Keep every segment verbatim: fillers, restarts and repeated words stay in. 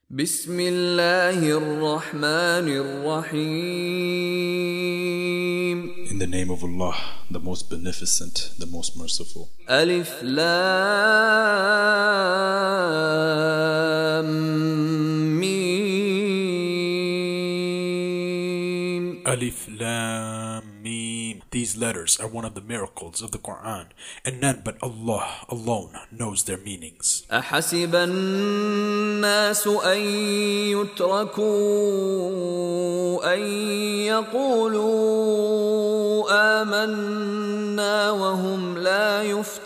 بسم الله الرحمن الرحيم. In the name of Allah, the most beneficent, the most merciful. ألف لام ميم. Alif Lam Mim. These letters are one of the miracles of the Quran, and none but Allah alone knows their meanings. أحسب الناس أن يتركوا أن يقولوا آمنا وهم لا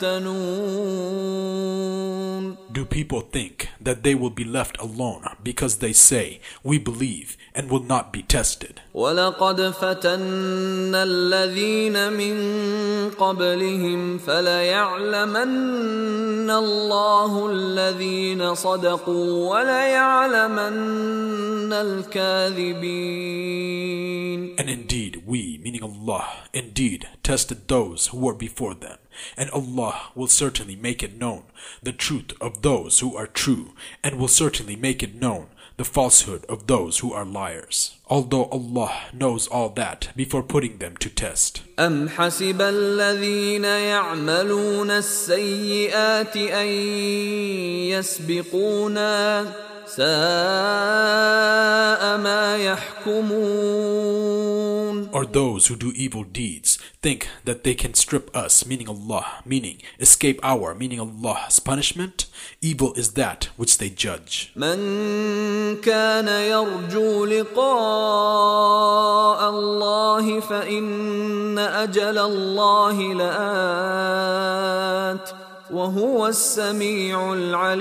يفتنون. Do people think that they will be left alone because they say, we believe, and will not be tested? وَلَقَدْ فَتَنَّا الَّذِينَ مِن قَبْلِهِمْ فَلَيَعْلَمَنَّ اللَّهُ الَّذِينَ صَدَقُوا وَلَيَعْلَمَنَّ الْكَاذِبِينَ. And indeed, we, meaning Allah, indeed tested those who were before them, and Allah will certainly make it known the truth of those who are true, and will certainly make it known the falsehood of those who are liars, although Allah knows all that before putting them to test. أَمْ حَسِبَ الَّذِينَ يَعْمَلُونَ السَّيِّئَاتِ أَن يَسْبِقُونَا سَاءَ مَا يَحْكُمُونَ. Or those who do evil deeds think that they can strip us, meaning Allah, meaning escape our, meaning Allah's punishment? Evil is that which they judge. من كان يرجو لقاء الله فإن أجل الله لآت وهو السميع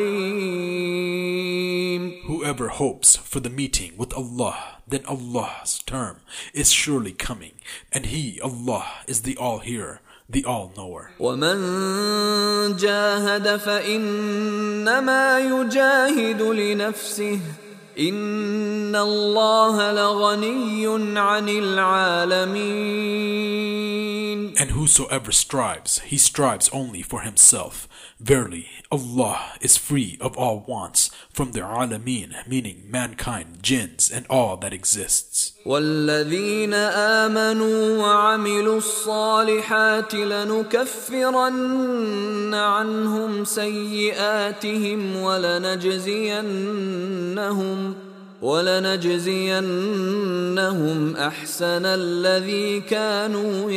العليم. Whoever hopes for the meeting with Allah, then Allah's term is surely coming, and He, Allah, is the All-Hearer, the All-Knower. ومن جاهد فإنما يجاهد لنفسه إن الله لغني عن العالمين. And whosoever strives, he strives only for himself. Verily, Allah is free of all wants from the alameen, meaning mankind, jinns, and all that exists. والذين آمنوا وعملوا الصالحات لنكفرن عنهم سيئاتهم ولنجزينهم ولنجزينهم أحسن الذي كانوا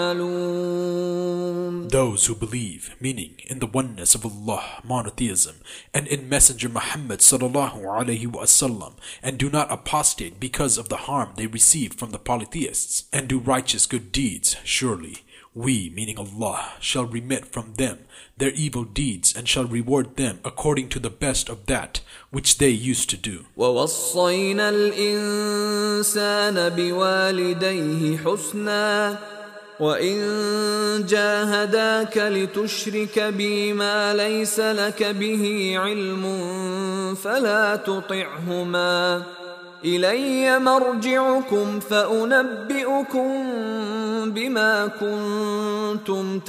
يعملون. Those who believe, meaning in the oneness of Allah, monotheism, and in Messenger Muhammad sallallahu alaihi wasallam, and do not apostate because of the harm they receive from the polytheists, and do righteous good deeds, surely we, meaning Allah, shall remit from them their evil deeds and shall reward them according to the best of that which they used to do. وَوَصَّيْنَا الْإِنسَانَ بِوَالِدَيْهِ حُسْنًا وَإِن جَاهَدَاكَ لِتُشْرِكَ بِي مَا لَيْسَ لَكَ بِهِ عِلْمٌ فَلَا تُطِعْهُمَا إِلَيَّ مَرْجِعُكُمْ فَأُنَبِّئُكُمْ بِمَا كُنْتُمْ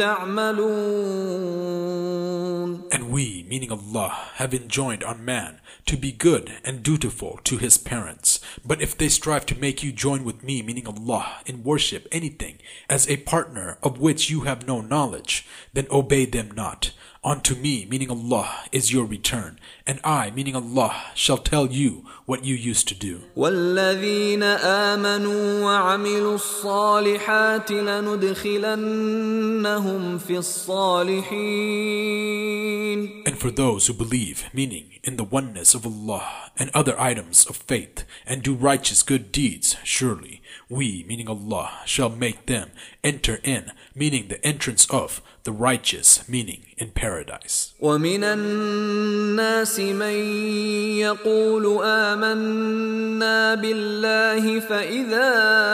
تَعْمَلُونَ. And we, meaning Allah, have enjoined on man to be good and dutiful to his parents. But if they strive to make you join with me, meaning Allah, in worship anything as a partner of which you have no knowledge, then obey them not. Unto me, meaning Allah, is your return, and I, meaning Allah, shall tell you what you used to do. وَالَّذِينَ آمَنُوا وَعَمِلُوا الصَّالِحَاتِ لَنُدْخِلَنَّهُمْ فِي الصَّالِحِينَ. And for those who believe, meaning in the oneness of Allah and other items of faith, and do righteous good deeds, surely we, meaning Allah, shall make them enter in, meaning the entrance of the righteous, meaning in paradise. وَمِنَ النَّاسِ مَن يَقُولُ آمَنَّا بِاللَّهِ فَإِذَا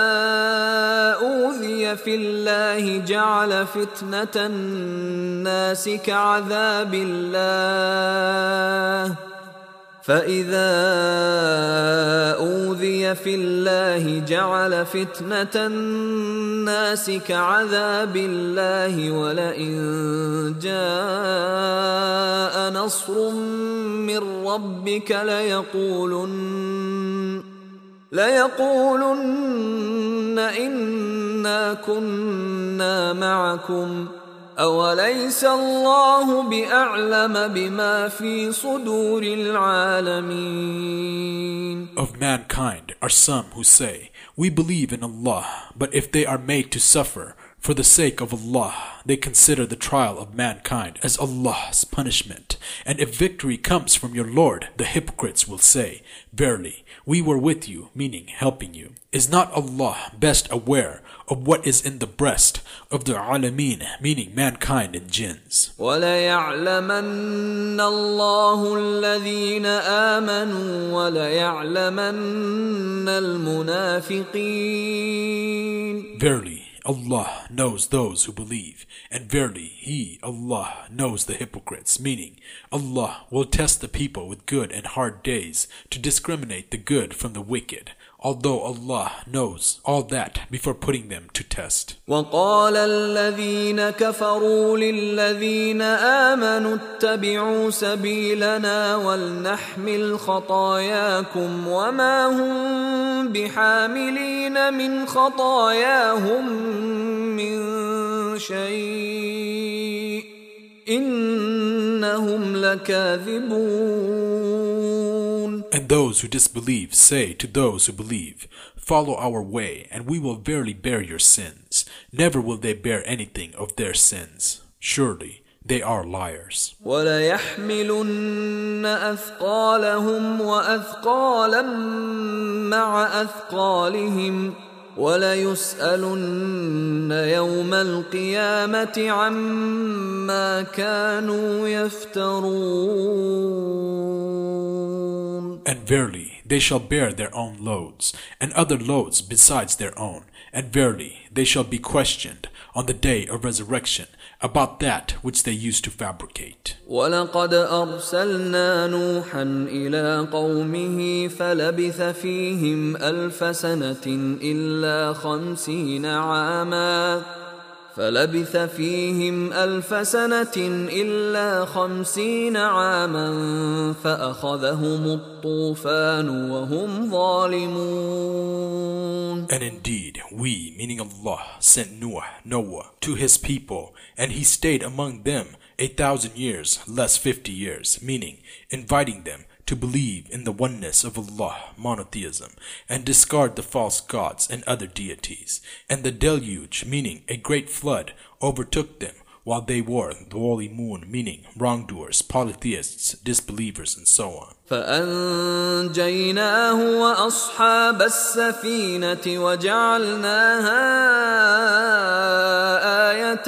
أُوذِيَ فِي اللَّهِ جَعَلَ فِتْنَةَ النَّاسِ كَعَذَابِ اللَّهِ فَإِذَا أُوذِيَ يكفري في الله جعل فتنة الناس كعذاب الله ولئن جاء نصر من ربك ليقولن ليقولن إنا كنا معكم أوليس الله بأعلم بما في صدور العالمين. Of mankind are some who say, we believe in Allah, but if they are made to suffer for the sake of Allah, they consider the trial of mankind as Allah's punishment. And if victory comes from your Lord, the hypocrites will say, verily, we were with you, meaning helping you. Is not Allah best aware of what is in the breast of the alameen, meaning mankind and jinns? وَلَيَعْلَمَنَّ اللَّهُ الَّذِينَ آمَنُوا وَلَيَعْلَمَنَّ الْمُنَافِقِينَ. Verily, Allah knows those who believe, and verily He, Allah, knows the hypocrites, meaning Allah will test the people with good and hard days to discriminate the good from the wicked, although Allah knows all that before putting them to test. وَقَالَ الَّذِينَ كَفَرُوا لِلَّذِينَ آمَنُوا اتَّبِعُوا سَبِيلَنَا وَلْنَحْمِلْ خَطَايَاكُمْ وَمَا هُمْ بِحَامِلِينَ مِنْ خَطَايَاهُمْ مِنْ شَيْءٍ إِنَّهُمْ لَكَاذِبُونَ. And those who disbelieve say to those who believe, follow our way, and we will verily bear your sins. Never will they bear anything of their sins. Surely they are liars. وَلَيَحْمِلُنَّ أَثْقَالَهُمْ وَأَثْقَالًا مَعَ أَثْقَالِهِمْ وَلَيُسْأَلُنَّ يَوْمَ الْقِيَامَةِ عَمَّا كَانُوا يَفْتَرُونَ. And verily they shall bear their own loads, and other loads besides their own, and verily they shall be questioned on the day of resurrection about that which they used to fabricate. وَلَقَدْ أَرْسَلْنَا نُوحًا إِلَىٰ قَوْمِهِ فَلَبِثَ فِيهِمْ أَلْفَ سَنَةٍ إِلَّا خَمْسِينَ عَامًا فلبث فيهم ألف سنة إلا خمسين عاما فأخذهم الطوفان وهم ظالمون. And indeed, we, meaning Allah, sent Noah, Noah, to his people, and he stayed among them a thousand years, less fifty years, meaning inviting them to believe in the oneness of Allah, monotheism, and discard the false gods and other deities. And the deluge, meaning a great flood, overtook them while they were dhalimun, meaning wrongdoers, polytheists, disbelievers, and so on. فَأَنْجَيْنَاهُ وَأَصْحَابَ السَّفِينَةِ وَجَعَلْنَاهَا آيَةً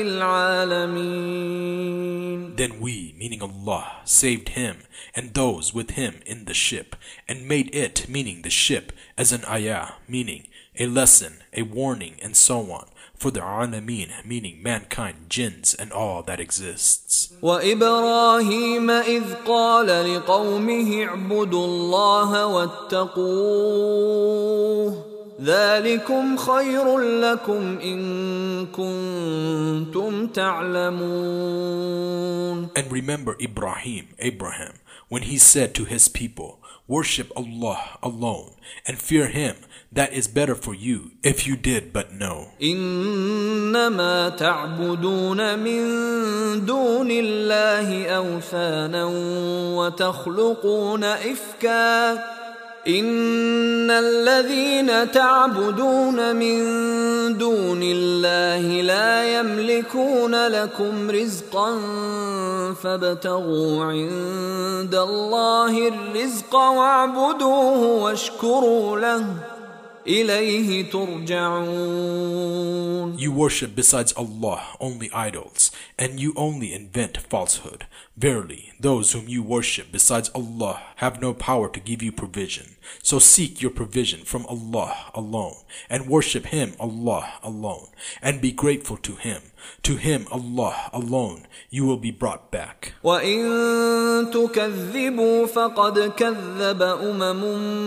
لِلْعَالَمِينَ. Then we, meaning Allah, saved him and those with him in the ship, and made it, meaning the ship, as an ayah, meaning a lesson, a warning, and so on, for the alameen, meaning mankind, jinns, and all that exists. وَإِبْرَاهِيمَ إِذْ قَالَ لِقَوْمِهِ اعْبُدُوا اللَّهَ وَاتَّقُوهُ ذَلِكُمْ خَيْرٌ لَكُمْ إِن كُنتُمْ تَعْلَمُونَ. And remember Ibrahim, Abraham, when he said to his people, worship Allah alone, and fear Him, that is better for you, if you did but know. إِنَّمَا تَعْبُدُونَ مِن دُونِ اللَّهِ أَوْثَانًا وَتَخْلُقُونَ إِفْكًا إِنَّ الَّذِينَ تَعْبُدُونَ مِن دُونِ اللَّهِ لَا يَمْلِكُونَ لَكُمْ رِزْقًا فَابْتَغُوا عِندَ اللَّهِ الرِّزْقَ وَاعْبُدُوهُ وَاشْكُرُوا لَهُ إِلَيْهِ تُرْجَعُونَ. You worship besides Allah only idols, and you only invent falsehood. Verily, those whom you worship besides Allah have no power to give you provision. So seek your provision from Allah alone, and worship Him, Allah alone, and be grateful to Him. To him, Allah alone, you will be brought back. وَإِن تُكَذِّبُوا فَقَدْ كَذَّبَ أُمَمٌ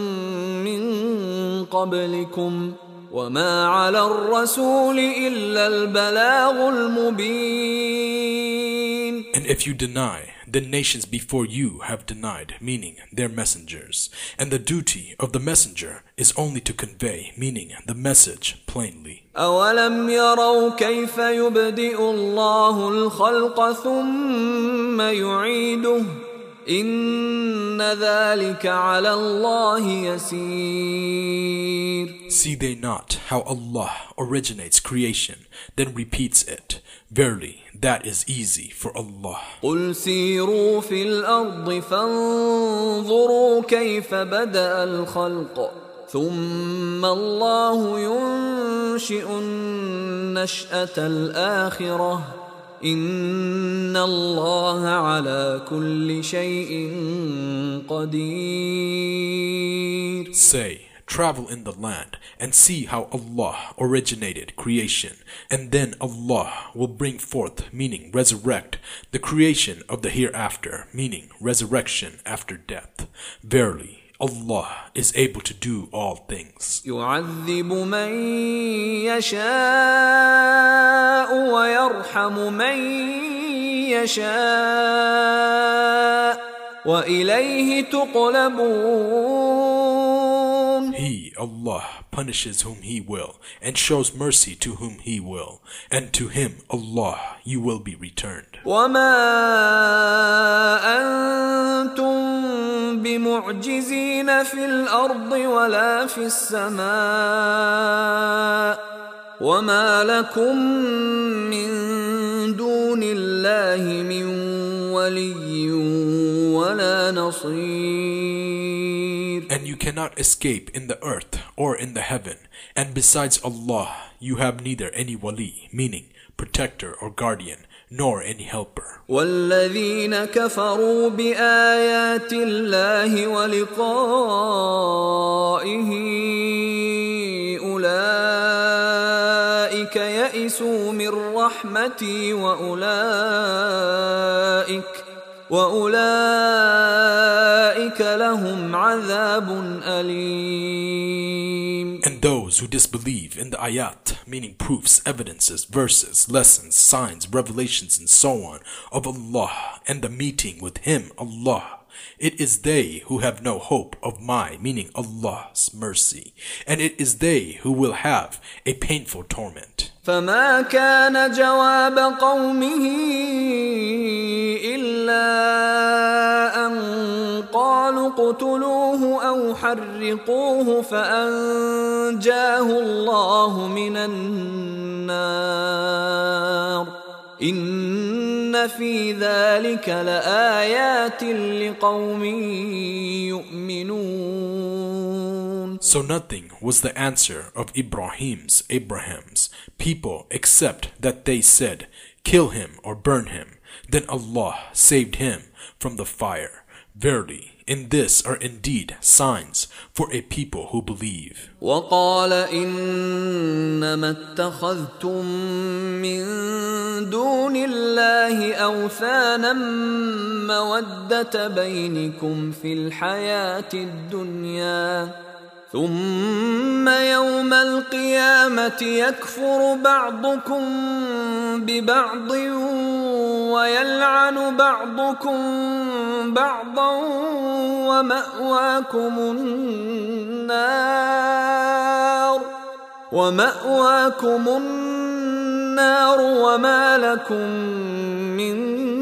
مِّن قَبْلِكُمْ وَمَا عَلَى الرَّسُولِ إِلَّا الْبَلَاغُ الْمُبِينُ. And if you deny, the nations before you have denied, meaning their messengers. And the duty of the messenger is only to convey, meaning the message plainly. أَوَلَمْ يَرَوْا كَيْفَ يُبْدِئُ اللَّهُ الْخَلْقَ ثُمَّ يُعِيدُهُ إِنَّ ذَلِكَ عَلَى اللَّهِ يَسِيرٌ. See they not how Allah originates creation, then repeats it? Verily, that is easy for Allah. قُلْ سِيرُوا فِي الْأَرْضِ فَانظُرُوا كَيْفَ بَدَأَ الْخَلْقَ ثُمَّ اللَّهُ يُنشِئُ النَّشْأَةَ الْآخِرَةَ إِنَّ اللَّهَ عَلَى كُلِّ شَيْءٍ قَدِيرٌ. Say, travel in the land and see how Allah originated creation, and then Allah will bring forth, meaning resurrect, the creation of the hereafter, meaning resurrection after death. Verily, Allah is able to do all things. يُعَذِّبُ مَن يَشَاءُ وَيَرْحَمُ مَن يَشَاءُ وَإِلَيْهِ تُقْلَبُونَ. He, Allah, punishes whom He will, and shows mercy to whom He will, and to Him, Allah, you will be returned. وَمَا أَنْتُمْ بِمُعْجِزِينَ فِي الْأَرْضِ وَلَا فِي السَّمَاءِ وَمَا لَكُمْ مِنْ دُونِ اللَّهِ مِنْ وَلِيٍّ وَلَا نَصِيرٍ. And you cannot escape in the earth or in the heaven, and besides Allah, you have neither any wali, meaning protector or guardian, nor any helper. وَالَّذِينَ كَفَرُوا بِآيَاتِ اللَّهِ وَلِقَائِهِ أُولَئِكَ يَئِسُوا مِنْ رَحْمَتِي وَأُولَئِكَ وَأُولَئِكَ لَهُمْ عَذَابٌ أَلِيمٌ. And those who disbelieve in the ayat, meaning proofs, evidences, verses, lessons, signs, revelations, and so on, of Allah and the meeting with Him, Allah, it is they who have no hope of my, meaning Allah's mercy, and it is they who will have a painful torment. فما كان جواب قومه إلا أن قالوا اقتلوه أو حرقوه فأنجاه الله من النار إن في ذلك لآيات لقوم يؤمنون. So nothing was the answer of Ibrahim's, Abraham's people except that they said, kill him or burn him. Then Allah saved him from the fire. Verily, in this are indeed signs for a people who believe. وقال إنما اتخذتم من دون الله أوثانا مودة بينكم في الحياة الدنيا ثم يوم القيامة يكفر بعضكم ببعض ويلعن بعضكم بعضا ومأواكم النار ومأواكم النار وما لكم من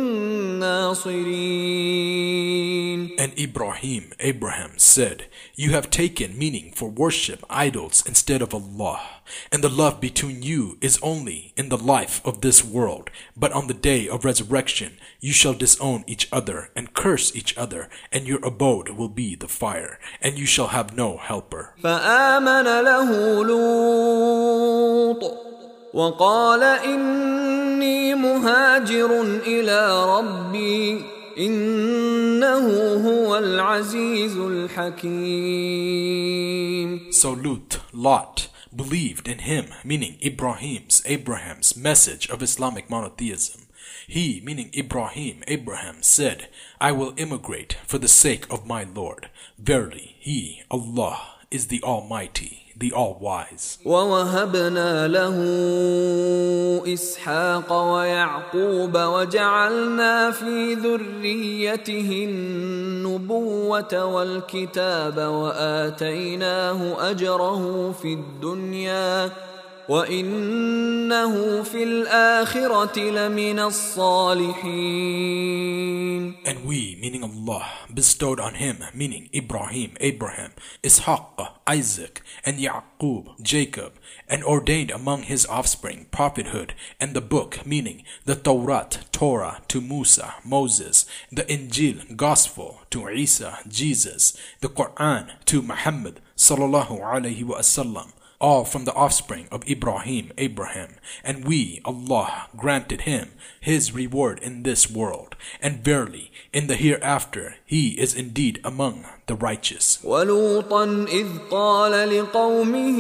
ناصرين. And Ibrahim, Abraham said, you have taken meaning for worship idols instead of Allah, and the love between you is only in the life of this world, but on the day of resurrection you shall disown each other and curse each other, and your abode will be the fire, and you shall have no helper. فآمن له لوط وقال إني مهاجر إلى ربي إنه هو العزيز الحكيم. So Lut, Lot, believed in him, meaning Ibrahim's, Abraham's message of Islamic monotheism. He, meaning Ibrahim, Abraham, said, I will immigrate for the sake of my Lord. Verily, He, Allah, is the Almighty, the All-Wise. وَوَهَبْنَا لَهُ إِسْحَاقَ وَيَعْقُوبَ وَجَعَلْنَا فِي ذُرِّيَّتِهِ النُّبُوَّةَ وَالْكِتَابَ وَآتَيْنَاهُ أَجْرَهُ فِي الدُّنْيَا وَإِنَّهُ فِي الْآخِرَةِ لَمِنَ الصَّالِحِينَ. And we, meaning Allah, bestowed on him, meaning Ibrahim, Abraham, Ishaq, Isaac, and Yaqub, Jacob, and ordained among his offspring prophethood and the book, meaning the Tawrat, Torah, to Musa, Moses, the Injil, Gospel, to Isa, Jesus, the Quran, to Muhammad, sallallahu alayhi wa sallam, all from the offspring of Ibrahim, Abraham, and we, Allah, granted him his reward in this world, and verily, in the hereafter, he is indeed among the righteous. وَلُوطًا إِذْ قَالَ لِقَوْمِهِ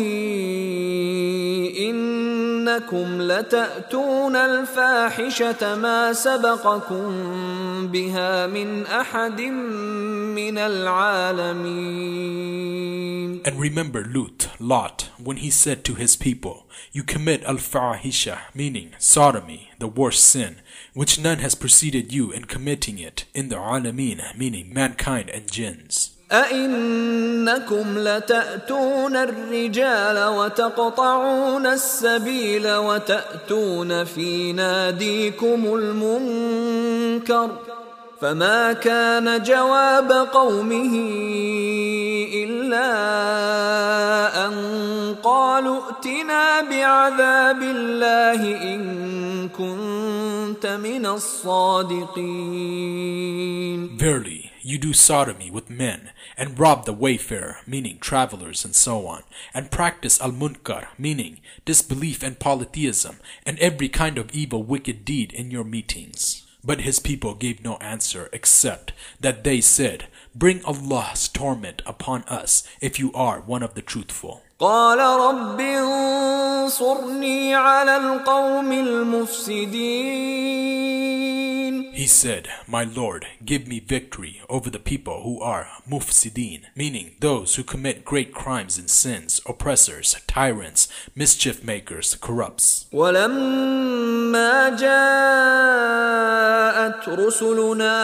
إِنَّكُمْ لَتَأْتُونَ الْفَاحِشَةَ مَا سَبَقَكُمْ بِهَا مِنْ أَحَدٍ مِنَ الْعَالَمِينَ. And remember Lut, Lot, when he said to his people, you commit al-fahisha, meaning sodomy, the worst sin, which none has preceded you in committing it in the alameen, meaning mankind and jinns. أَإِنَّكُمْ لَتَأْتُونَ الرِّجَالَ وَتَقْطَعُونَ السَّبِيلَ وَتَأْتُونَ فِي نَادِيكُمُ الْمُنكَرَ فما كان جواب قومه إلا أن قالوا ائتنا بعذاب الله إن كنت من الصادقين. Verily, you do sodomy with men, and rob the wayfarer, meaning travelers and so on, and practice al-munkar, meaning disbelief and polytheism, and every kind of evil wicked deed in your meetings. But his people gave no answer except that they said, bring Allah's torment upon us if you are one of the truthful. قال رب انصرني على القوم المفسدين. He said, my Lord, give me victory over the people who are mufsideen, meaning those who commit great crimes and sins, oppressors, tyrants, mischief makers, corrupts. ولما جاءت رسلنا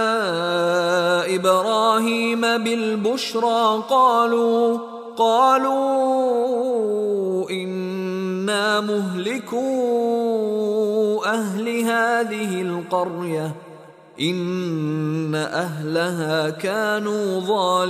إبراهيم بالبشرى قالوا قالوا إنا مهلكو أهل هذه القرية إن أهلها كانوا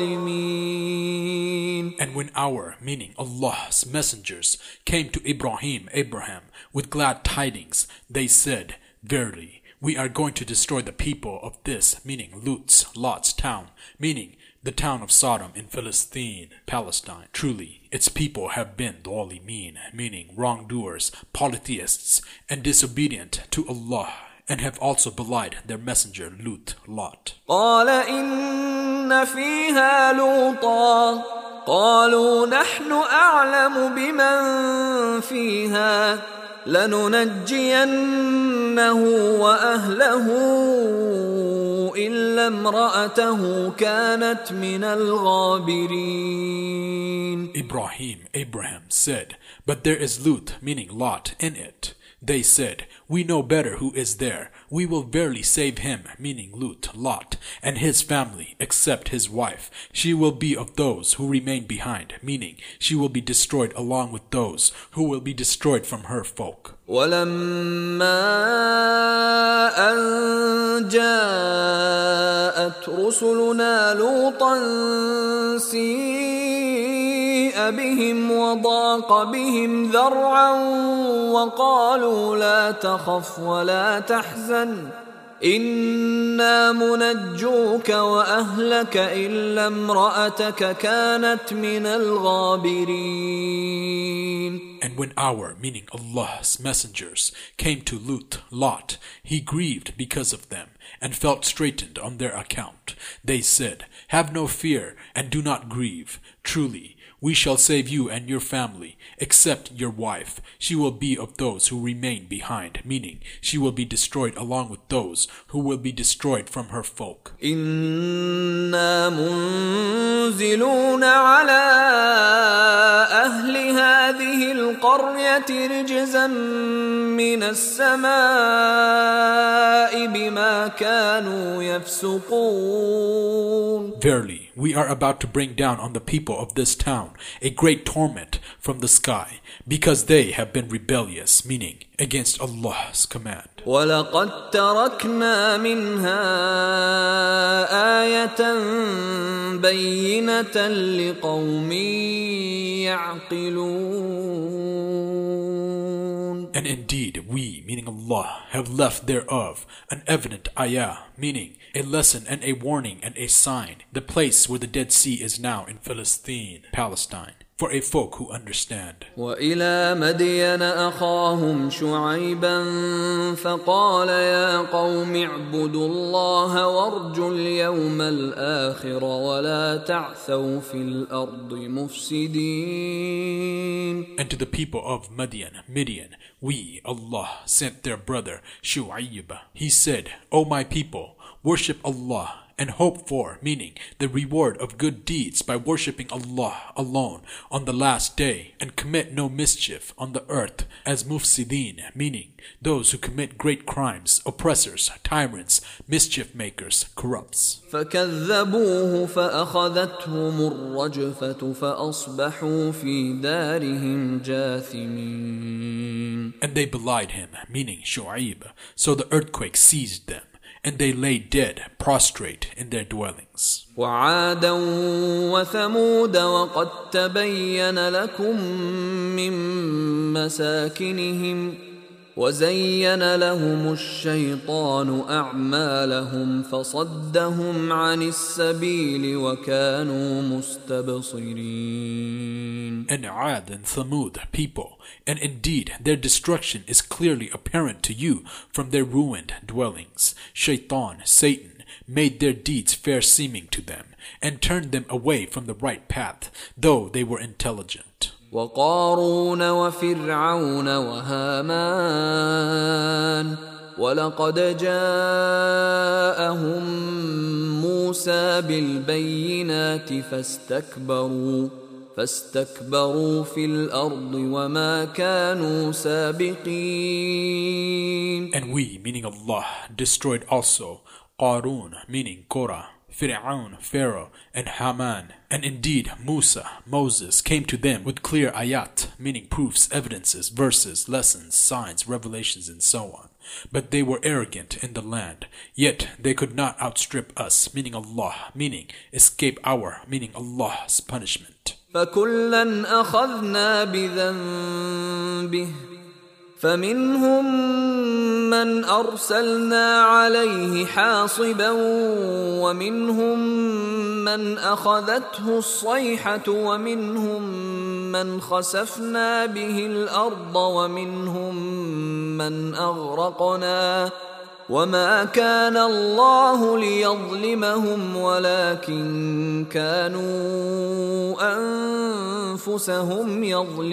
ظالمين. And when our, meaning Allah's messengers, came to Ibrahim, Abraham, with glad tidings, they said, verily, we are going to destroy the people of this, meaning Lut's, Lot's town, meaning the town of Sodom in Philistine, Palestine. Truly, its people have been dhalimin, meaning wrongdoers, polytheists, and disobedient to Allah, and have also belied their messenger Lut, Lot. قال إن فيها لوطا قالوا نحن أعلم بمن فيها لننجينه وأهله إلا امرأته كانت من الغابرين. Ibrahim, Abraham said, but there is Lut, meaning Lot, in it. They said, we know better who is there. We will verily save him, meaning Lut, Lot, and his family, except his wife. She will be of those who remain behind, meaning she will be destroyed along with those who will be destroyed from her folk. ولما أن جاءت رسلنا لوطا سيء بهم وضاق بهم ذرعا وقالوا لا تخف ولا تحزن إنا منجوك وأهلك إلا امرأتك كانت من الغابرين. And when our, meaning Allah's messengers, came to Lut, Lot, he grieved because of them, and felt straitened on their account. They said, "Have no fear, and do not grieve. Truly, we shall save you and your family, except your wife. She will be of those who remain behind," meaning she will be destroyed along with those who will be destroyed from her folk. إِنَّا مُنزِلُونَ عَلَى أَهْلِ هَذِهِ الْقَرْيَةِ رِجْزًا مِّنَ السَّمَاءِ بِمَا كَانُوا يَفْسُقُونَ. Verily, we are about to bring down on the people of this town a great torment from the sky, because they have been rebellious, meaning against Allah's command. وَلَقَدْ تَرَكْنَا مِنْهَا آيَةً بَيِّنَةً لِقَوْمٍ يَعْقِلُونَ. And indeed, we, meaning Allah, have left thereof an evident ayah, meaning a lesson and a warning and a sign, the place where the Dead Sea is now in Palestine, Palestine, for a folk who understand. وَإِلَى مَدْيَنَ أَخَاهُمْ شُعَيْبًا فَقَالَ يَا قَوْمِ اعْبُدُوا اللَّهَ وَارْجُوا الْيَوْمَ الْآخِرَ وَلَا تَعْثَوْا فِي الْأَرْضِ مُفْسِدِينَ. And to the people of Madian, Midian, we, Allah, sent their brother Shu'ayb. He said, "O my people, worship Allah and hope for," meaning the reward of good deeds by worshipping Allah alone on the last day, and commit no mischief on the earth as mufsideen, meaning those who commit great crimes, oppressors, tyrants, mischief makers, corrupts. فَكَذَّبُوهُ فَأَخَذَتْهُمُ الرَّجْفَةُ فَأَصْبَحُوا فِي دَارِهِمْ جَاثِمِينَ. And they belied him, meaning Shu'ayb, so the earthquake seized them, and they lay dead, prostrate in their dwellings. وَعَادًا وَثَمُودَ وَقَدْ تَبَيَّنَ لَكُم مِّن مَّسَاكِنِهِمْ وَزَيَّنَ لَهُمُ الشَّيْطَانُ أَعْمَالَهُمْ فَصَدَّهُمْ عَنِ السَّبِيلِ وَكَانُوا مُسْتَبْصِرِينَ. And Ad and Thamud people, and indeed their destruction is clearly apparent to you from their ruined dwellings. Shaitan, Satan, made their deeds fair seeming to them, and turned them away from the right path, though they were intelligent. وَقَارُونَ وَفِرْعَوْنَ وَهَامَانَ وَلَقَدْ جَاءَهُم مُوسَى بِالْبَيِّنَاتِ فَاسْتَكْبَرُوا فَاسْتَكْبَرُوا فِي الْأَرْضِ وَمَا كَانُوا سَابِقِينَ. And we, meaning Allah, destroyed also Qarun, meaning Korah, Fir'aun, Pharaoh, and Haman. And indeed, Musa, Moses, came to them with clear ayat, meaning proofs, evidences, verses, lessons, signs, revelations, and so on. But they were arrogant in the land, yet they could not outstrip us, meaning Allah, meaning escape our, meaning Allah's punishment. فَكُلًّا أَخَذْنَا بِذَنبِهِ فَمِنْهُمْ مَنْ أَرْسَلْنَا عَلَيْهِ حَاصِبًا وَمِنْهُمْ مَنْ أَخَذَتْهُ الصَّيْحَةُ وَمِنْهُمْ مَنْ خَسَفْنَا بِهِ الْأَرْضَ وَمِنْهُمْ مَنْ أَغْرَقْنَا وَمَا كَانَ اللَّهُ لِيَظْلِمَهُمْ وَلَكِنْ كَانُوا أَنفُسَهُمْ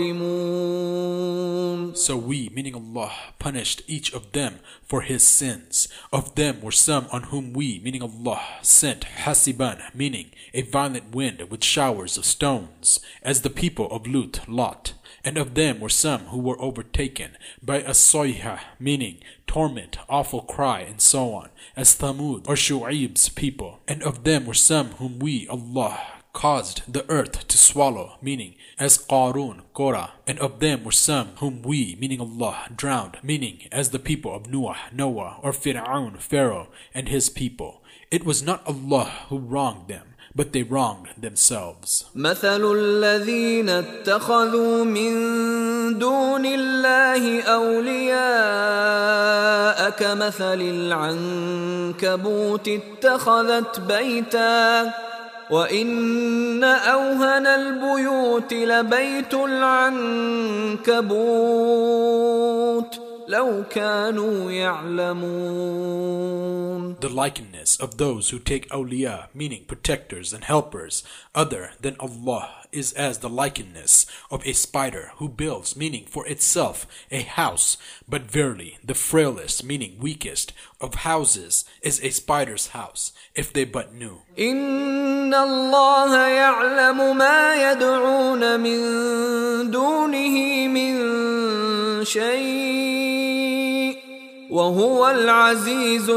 يَظْلِمُونَ. So we, meaning Allah, punished each of them for his sins. Of them were some on whom we, meaning Allah, sent hasiban, meaning a violent wind with showers of stones, as the people of Lut, Lot. And of them were some who were overtaken by a soyha, meaning torment, awful cry, and so on, as Thamud or Shu'ayb's people. And of them were some whom we, Allah, caused the earth to swallow, meaning as Qarun, Korah. And of them were some whom we, meaning Allah, drowned, meaning as the people of Noah, Noah, or Fir'aun, Pharaoh, and his people. It was not Allah who wronged them, but they wronged themselves. مثل الذين اتخذوا من دون الله أولياء كمثل العنكبوت اتخذت بيتا وإن أوهن البيوت لبيت العنكبوت لو كانوا يعلمون. The likeness of those who take awliya, meaning protectors and helpers, other than Allah, is as the likeness of a spider who builds, meaning for itself, a house. But verily, the frailest, meaning weakest, of houses is a spider's house, if they but knew. إن الله يعلم ما يدعون من دونه من شيء وهو العزيز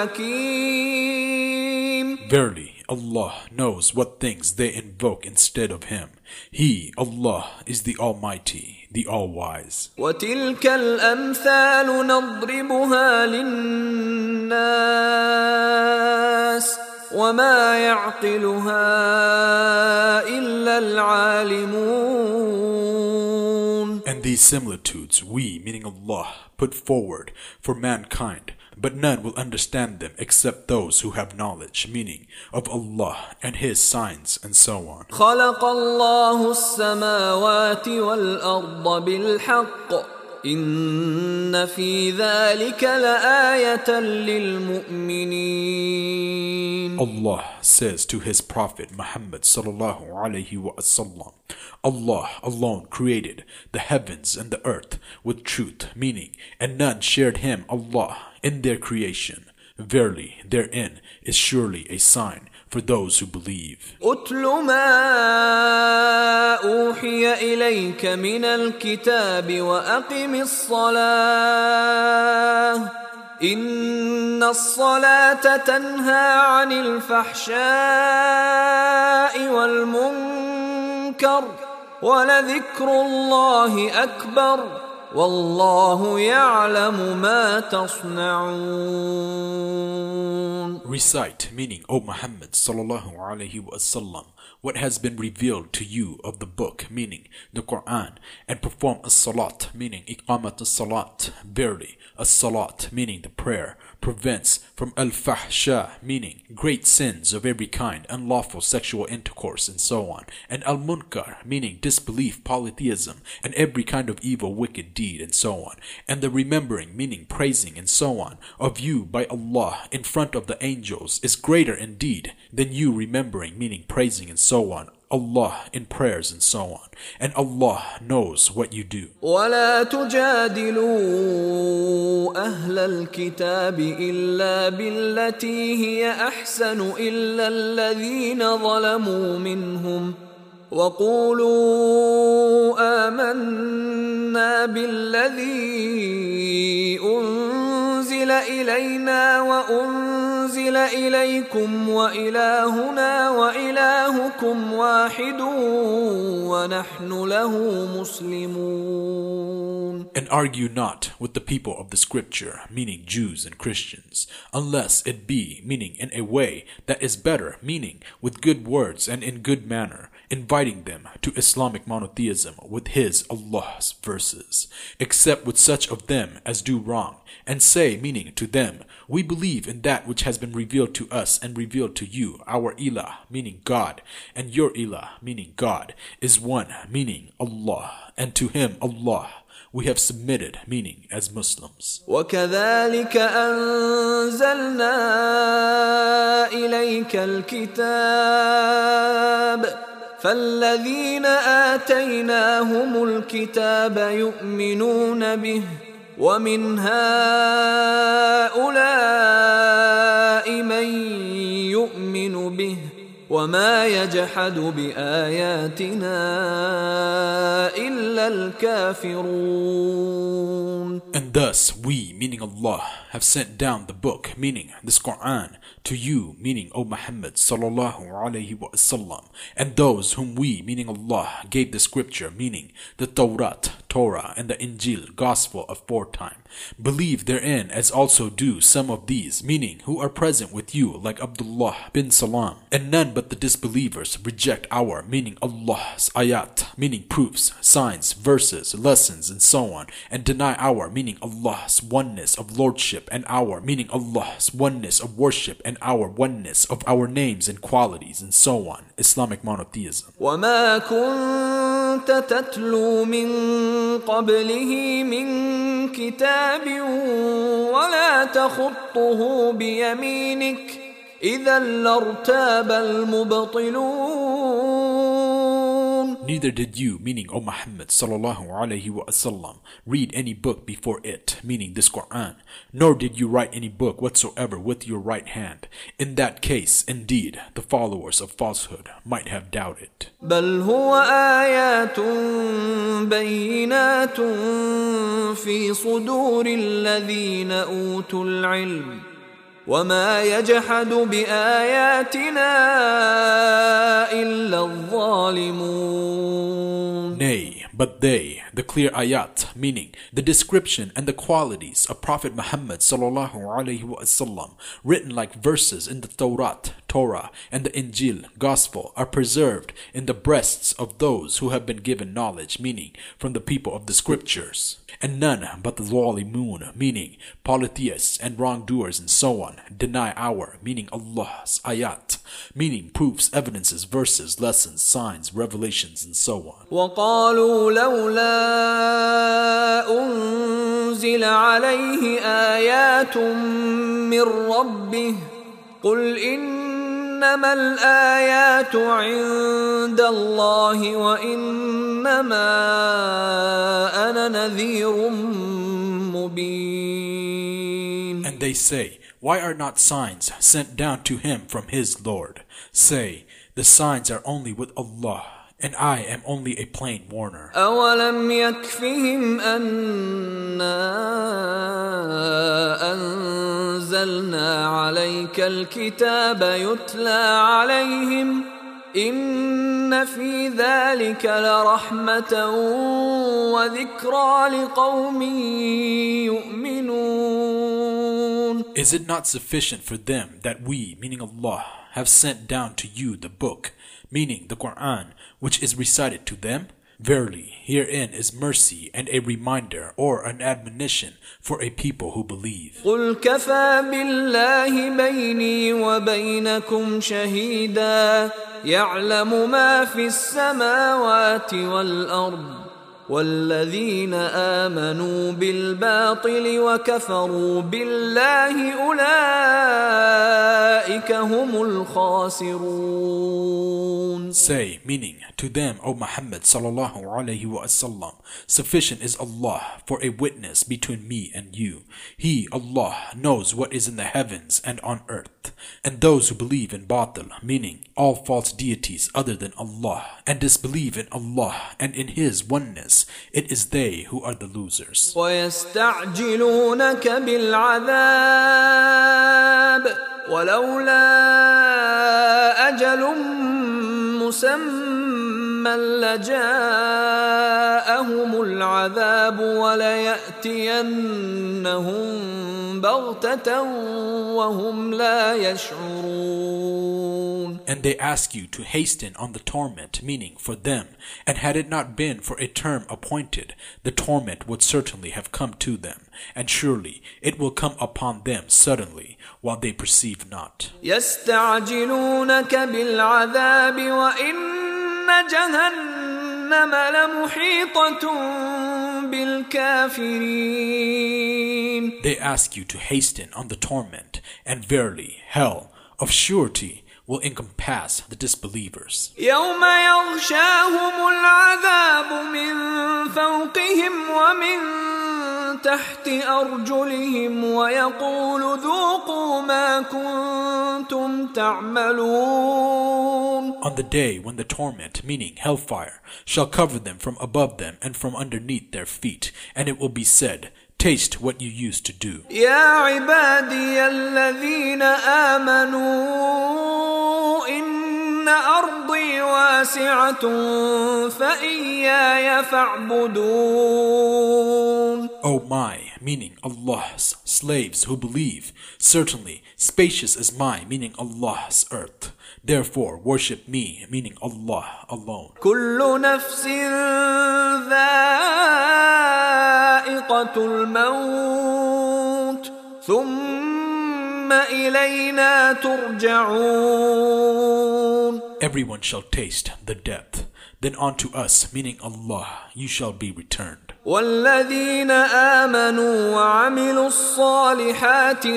الحكيم. Verily, Allah knows what things they invoke instead of Him. He, Allah, is the Almighty, the All-Wise. وتلك الأمثال نضربها للناس وما يعقلها إلا العالمون. And these similitudes we, meaning Allah, put forward for mankind, but none will understand them except those who have knowledge, meaning of Allah and His signs and so on. خلق الله السماوات والأرض بالحق إن في ذلك لآية للمؤمنين. Allah says to His Prophet Muhammad sallallahu alaihi wasallam, Allah alone created the heavens and the earth with truth, meaning, and none shared Him, Allah, in their creation. Verily, therein is surely a sign for those who believe. أتل ما أوحي إليك من الكتاب وأقم الصلاة إن الصلاة تنهى عن الفحشاء والمنكر ولذكر الله أكبر والله يعلم ما تصنعون. Recite, meaning, O Muhammad sallallahu alaihi wasallam, what has been revealed to you of the book, meaning the Quran, and perform a salat, meaning iqamat as-salat. Verily, a salat, meaning the prayer, prevents from al-fahsha, meaning great sins of every kind, unlawful sexual intercourse, and so on, and al-munkar, meaning disbelief, polytheism, and every kind of evil, wicked deed, and so on, and the remembering, meaning praising, and so on, of you by Allah in front of the angels is greater indeed than you remembering, meaning praising, and so on, Allah in prayers and so on, and Allah knows what you do. ولا تجادلوا أهل الكتاب إلا بالتي هي أحسن إلا الذين ظلموا منهم وقولوا آمنا بالذي أنزل إلينا وأنزل إليكم وإلهنا وإلهكم واحد ونحن له مسلمون. And argue not with the people of the scripture, meaning Jews and Christians, unless it be, meaning in a way that is better, meaning with good words and in good manner, inviting them to Islamic monotheism with His, Allah's verses, except with such of them as do wrong, and say, meaning to them, we believe in that which has been revealed to us and revealed to you, our Ilah, meaning God, and your Ilah, meaning God, is one, meaning Allah, and to Him, Allah, we have submitted, meaning as Muslims. وكذلك أنزلنا إليك الكتاب فالذين آتيناهم الكتاب يؤمنون به ومن هؤلاء من يؤمن به وما يجحد بآياتنا إلا الكافرون. And thus we, meaning Allah, have sent down the book, meaning this Quran, to you, meaning O Muhammad sallallahu alaihi wasallam, and those whom we, meaning Allah, gave the scripture, meaning the Tawrat, Torah, and the Injil, gospel aforetime, believe therein, as also do some of these, meaning who are present with you, like Abdullah bin Salam. And none but the disbelievers reject our, meaning Allah's ayat, meaning proofs, signs, verses, lessons, and so on, and deny our, our, meaning Allah's oneness of lordship, and our, meaning Allah's oneness of worship, and our oneness of our names and qualities, and so on. Islamic monotheism. وَمَا كُنْتَ تَتْلُو مِنْ قَبْلِهِ مِنْ كِتَابٍ وَلَا تَخُطُّهُ بِيَمِينِكَ إِذًا لَارْتَابَ الْمُبْطِلُونَ. Neither did you, meaning O Muhammad sallallahu alaihi wasallam, read any book before it, meaning this Quran, nor did you write any book whatsoever with your right hand. In that case, indeed, the followers of falsehood might have doubted. بل هو آيات بينات في صدور الذين أوتوا العلم وما يجحد بآياتنا إلا الظالمون. Nay, but they, the clear ayat, meaning the description and the qualities of Prophet Muhammad sallallahu alaihi wasallam, written like verses in the Torah, Torah, and the Injil, Gospel, are preserved in the breasts of those who have been given knowledge, meaning from the people of the Scriptures. And none but the Zalimun, meaning polytheists and wrongdoers and so on, deny our, meaning Allah's ayat, meaning proofs, evidences, verses, lessons, signs, revelations, and so on. وَقَالُوا لَوْلَا أُنزِلَ عَلَيْهِ آيَاتٌ مِّن رَّبِّهِ قُلْ إِنَّمَا الْآيَاتُ عِندَ اللَّهِ وَإِنَّمَا أَنَا نَذِيرٌ مُبِينٌ. And they say, why are not signs sent down to him from his Lord? Say, the signs are only with Allah, and I am only a plain warner. أَوَلَمْ يَكْفِهِمْ أَنَّا أَنزَلْنَا عَلَيْكَ الْكِتَابَ يُتْلَى عَلَيْهِمْ إِنَّ فِي ذَلِكَ لَرَحْمَةً وَذِكْرَى لِقَوْمٍ يُؤْمِنُونَ. Is it not sufficient for them that we, meaning Allah, have sent down to you the book, meaning the Quran, which is recited to them? Verily, herein is mercy and a reminder or an admonition for a people who believe. قُلْ كَفَى بِاللَّهِ بَيْنِي وَبَيْنَكُمْ شَهِيدًا يَعْلَمُ مَا فِي السَّمَاوَاتِ وَالْأَرْضِ وَالَّذِينَ آمَنُوا بِالْبَاطِلِ وَكَفَرُوا بِاللَّهِ أُولَئِكَ هُمُ الْخَاسِرُونَ. Say, meaning to them, O Muhammad sallallahu alaihi wasallam, sufficient is Allah for a witness between me and you. He, Allah, knows what is in the heavens and on earth. And those who believe in batil, meaning all false deities other than Allah, and disbelieve in Allah and in His oneness, it is they who are the losers. وَيَسْتَعْجِلُونَكَ بِالْعَذَابِ وَلَوْلَا أَجَلٌ مُّسَمًّى لَجَاءَهُمُ الْعَذَابُ وَلَيَأْتِيَنَّهُم بَغْتَةً وَهُمْ لَا يَشْعُرُونَ. And they ask you to hasten on the torment, meaning for them, and had it not been for a term appointed, the torment would certainly have come to them, and surely it will come upon them suddenly, while they perceive not. يَسْتَعْجِلُونَكَ بِالْعَذَابِ وَإِنَّ جَهَنَّمَ لَمُحِيطَةٌ بِالْكَافِرِينَ. They ask you to hasten on the torment, and verily, hell, of surety, will encompass the disbelievers. يَوْمَ يَغْشَاهُمُ الْعَذَابُ مِنْ فَوْقِهِمْ وَمِنْ تَحْتِ أَرْجُلِهِمْ وَيَقُولُ ذُوقُوا مَا كُنْتُمْ تَعْمَلُونَ. On the day when the torment, meaning hellfire, shall cover them from above them and from underneath their feet, and it will be said, taste what you used to do. يَا عِبَادِيَ الَّذِينَ آمَنُوا إِنَّ أَرْضِي وَاسِعَةٌ فَإِيَّايَ فَاعْبُدُونَ. O my, meaning Allah's slaves who believe, certainly spacious is my, meaning Allah's earth. Therefore worship me, meaning Allah alone. كُلُّ نَفْسٍ ذَائِقَةُ ذائقة الموت ثم إلينا ترجعون. Everyone shall taste the death, then unto us, meaning Allah, you shall be returned. والذين آمنوا وعملوا الصالحات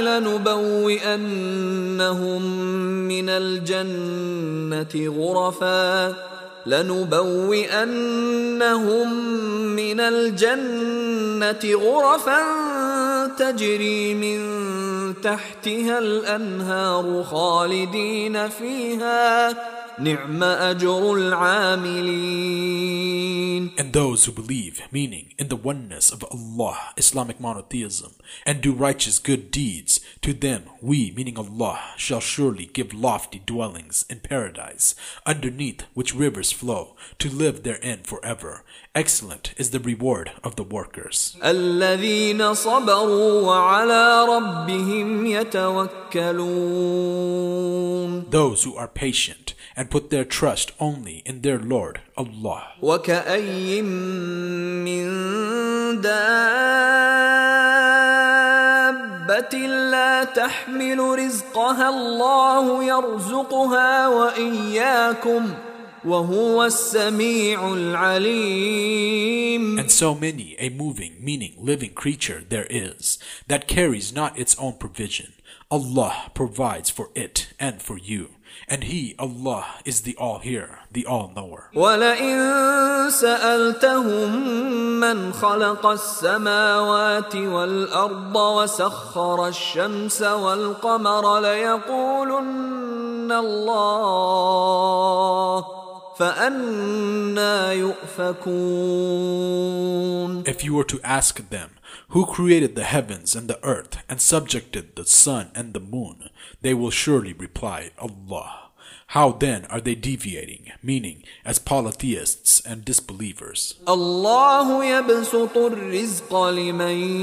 لنبوئنهم من الجنة غرفا لنبوئنهم من الجنة غرفا تجري من تحتها الأنهار خالدين فيها نعم أجر العاملين. And those who believe, meaning in the oneness of Allah, Islamic monotheism, and do righteous good deeds, to them we, meaning Allah, shall surely give lofty dwellings in paradise, underneath which rivers flow, to live therein forever. Excellent is the reward of the workers. الذين صبروا وعلى ربهم يتوكلون. Those who are patient and put their trust only in their Lord, Allah. وكأي من دابة لا تحمل رزقها الله يرزقها وإياكم وهو السميع العليم. And so many a moving, meaning living creature there is, that carries not its own provision. Allah provides for it and for you. And He, Allah, is the All-Hearer, the All-Knower. وَلَئِن سَأَلْتَهُم مَّنْ خَلَقَ السَّمَاوَاتِ وَالْأَرْضَ وَسَخَّرَ الشَّمْسَ وَالْقَمَرَ لَيَقُولُنَّ اللَّهُ فَأَنَّى يُؤْفَكُونَ. If you were to ask them, who created the heavens and the earth and subjected the sun and the moon, they will surely reply, Allah. How then are they deviating, meaning as polytheists and disbelievers? الله يبسط الرزق لمن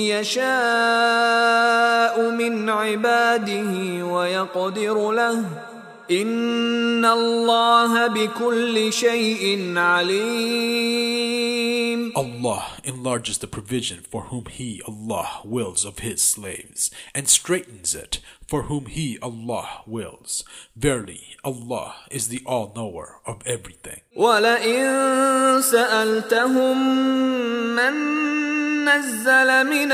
يشاء من عباده ويقدر له إن الله بكل شيء عليم. Allah enlarges the provision for whom He, Allah, wills of His slaves, and straightens it for whom He, Allah, wills. Verily, Allah is the all-knower of everything. وَلَئِن سَأَلْتَهُم مَّن نَّزَّلَ مِنَ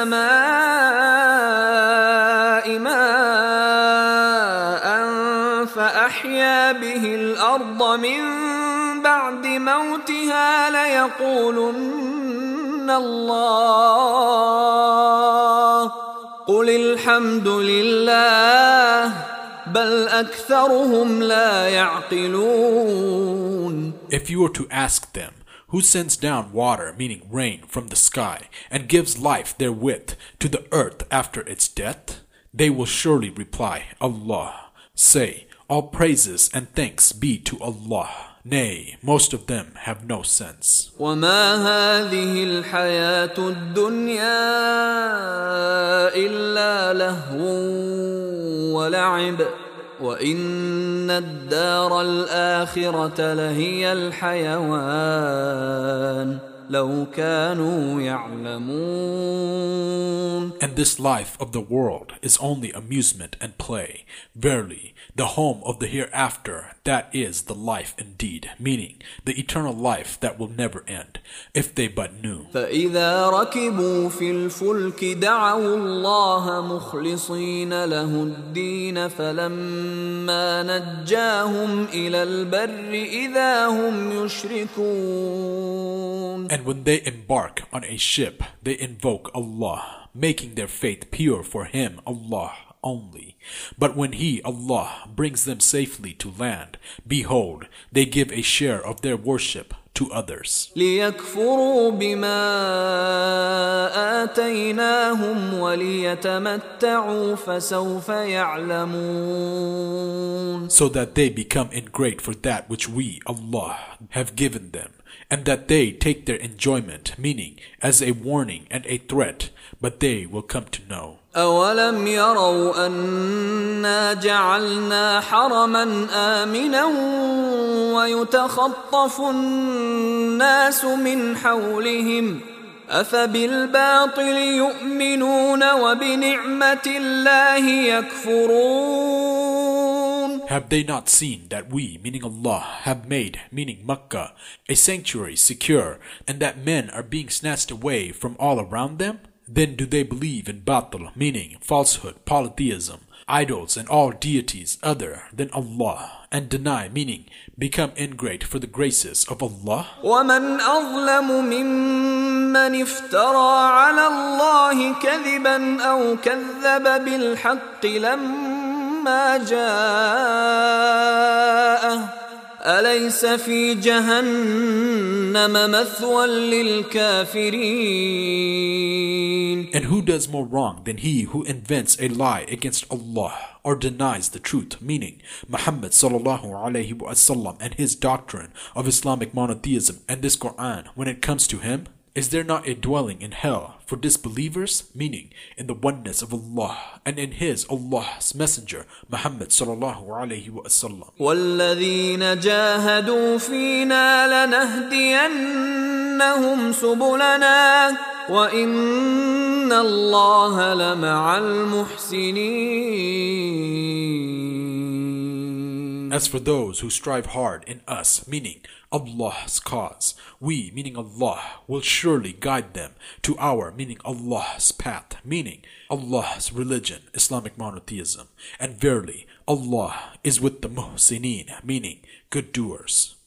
السَّمَاءِ مَاءً فأحيا به الأرض من بعد موتها ليقولن الله قل الحمد لله بل أكثرهم لا يعقلون. If you were to ask them, who sends down water, meaning rain, from the sky, and gives life therewith to the earth after its death, they will surely reply, Allah. Say, all praises and thanks be to Allah. Nay, most of them have no sense. وَمَا هَذِهِ الْحَيَاةُ الدُّنْيَا إِلَّا لَهْوٌ وَلَعِبٌ وَإِنَّ الدَّارَ الْآخِرَةَ لَهِيَ الْحَيَوَانُ لَوْ كَانُوا يَعْلَمُونَ. And this life of the world is only amusement and play. Verily, the home of the hereafter, that is the life indeed, meaning the eternal life that will never end, if they but knew. فَإِذَا رَكِبُوا فِي الْفُلْكِ دَعَوُا اللَّهَ مُخْلِصِينَ لَهُ الدِّينَ فَلَمَّا نَجَّاهُمْ إِلَى الْبَرِّ إِذَا هُمْ يُشْرِكُونَ. And when they embark on a ship, they invoke Allah, making their faith pure for Him, Allah only. But when He, Allah, brings them safely to land, behold, they give a share of their worship to others. لِيَكْفُرُوا بِمَا آتَيْنَاهُمْ وَلِيَتَمَتَّعُوا فَسَوْفَ يَعْلَمُونَ. So that they become ingrate for that which we, Allah, have given them, and that they take their enjoyment, meaning as a warning and a threat, but they will come to know. أَوَلَمْ يَرَوْا أَنَّا جَعَلْنَا حَرَمًا آمِنًا وَيُتَخَطَّفُ النَّاسُ مِنْ حَوْلِهِمْ أفبالباطل يؤمنون وبنعمة الله يكفرون. Have they not seen that we, meaning Allah, have made, meaning Makkah, a sanctuary secure, and that men are being snatched away from all around them? Then do they believe in batil, meaning falsehood, polytheism, idols and all deities other than Allah, and deny, meaning become ingrate for the graces of Allah? وَمَنْ أَظْلَمُ مِمَّنِ افْتَرَى عَلَى اللَّهِ كَذِبًا أَوْ كَذَّبَ بِالْحَقِّ لَمَّا جَاءَهُ أَلَيْسَ فِي جَهَنَّمَ مَثْوًى لِلْكَافِرِينَ. And who does more wrong than he who invents a lie against Allah or denies the truth, meaning Muhammad sallallahu alaihi wasallam and his doctrine of Islamic monotheism and this Quran when it comes to him? Is there not a dwelling in hell for disbelievers, meaning in the oneness of Allah and in His, Allah's Messenger, Muhammad sallallahu alaihi wasallam? وَالَّذِينَ جَاهَدُوا فِينَا لَنَهْدِيَنَّهُمْ سُبُلَنَا وَإِنَّ اللَّهَ لَمَعَ الْمُحْسِنِينَ. As for those who strive hard in us, meaning Allah's cause, we, meaning Allah, will surely guide them to our, meaning Allah's path, meaning Allah's religion, Islamic monotheism. And verily, Allah is with the muhsineen, meaning good doers.